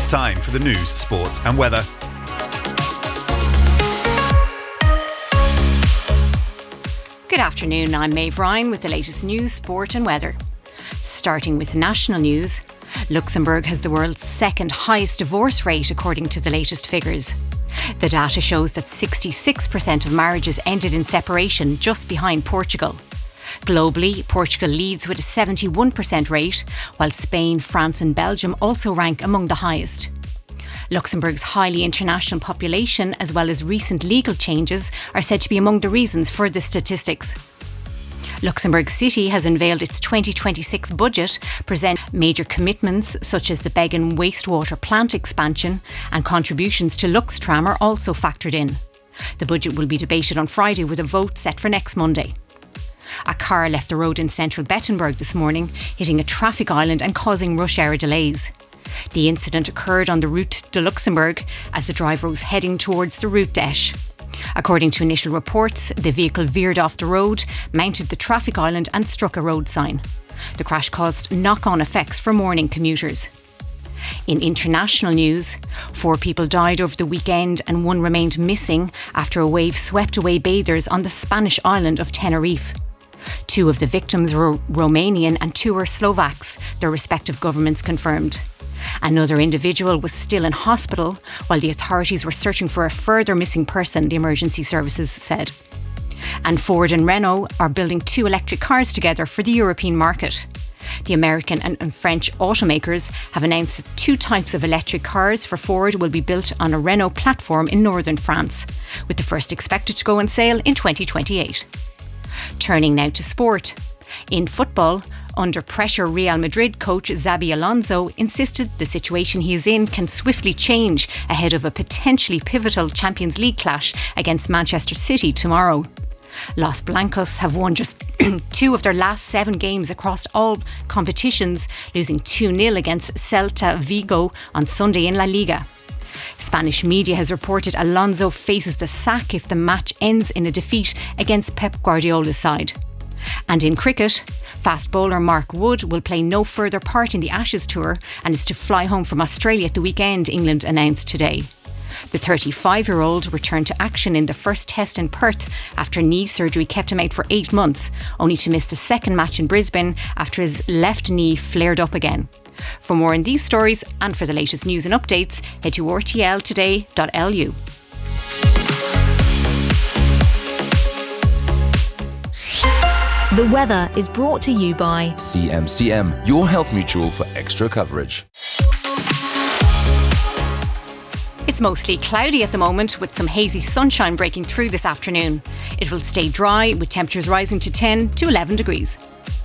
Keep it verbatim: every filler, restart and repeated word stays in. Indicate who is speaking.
Speaker 1: It's time for the news, sport and weather.
Speaker 2: Good afternoon, I'm Maeve Ryan with the latest news, sport and weather. Starting with national news, Luxembourg has the world's second highest divorce rate according to the latest figures. The data shows that sixty-six percent of marriages ended in separation, just behind Portugal. Globally, Portugal leads with a seventy-one percent rate, while Spain, France and Belgium also rank among the highest. Luxembourg's highly international population, as well as recent legal changes, are said to be among the reasons for the statistics. Luxembourg City has unveiled its twenty twenty-six budget, present major commitments such as the Beggen wastewater plant expansion, and contributions to Luxtram are also factored in. The budget will be debated on Friday with a vote set for next Monday. A car left the road in central Bettenberg this morning, hitting a traffic island and causing rush hour delays. The incident occurred on the route to Luxembourg as the driver was heading towards the route Desch. According to initial reports, the vehicle veered off the road, mounted the traffic island and struck a road sign. The crash caused knock-on effects for morning commuters. In international news, four people died over the weekend and one remained missing after a wave swept away bathers on the Spanish island of Tenerife. Two of the victims were Romanian and two were Slovaks, their respective governments confirmed. Another individual was still in hospital, while the authorities were searching for a further missing person, the emergency services said. And Ford and Renault are building two electric cars together for the European market. The American and French automakers have announced that two types of electric cars for Ford will be built on a Renault platform in northern France, with the first expected to go on sale in twenty twenty-eight. Turning now to sport. In football, under pressure, Real Madrid coach Xabi Alonso insisted the situation he is in can swiftly change ahead of a potentially pivotal Champions League clash against Manchester City tomorrow. Los Blancos have won just two of their last seven games across all competitions, losing two nil against Celta Vigo on Sunday in La Liga. Spanish media has reported Alonso faces the sack if the match ends in a defeat against Pep Guardiola's side. And in cricket, fast bowler Mark Wood will play no further part in the Ashes tour and is to fly home from Australia at the weekend, England announced today. The thirty-five-year-old returned to action in the first test in Perth after knee surgery kept him out for eight months, only to miss the second match in Brisbane after his left knee flared up again. For more on these stories and for the latest news and updates, head to r t l today dot l u.
Speaker 3: The weather is brought to you by
Speaker 4: C M C M, your health mutual for extra coverage.
Speaker 2: It's mostly cloudy at the moment, with some hazy sunshine breaking through this afternoon. It will stay dry, with temperatures rising to ten to eleven degrees.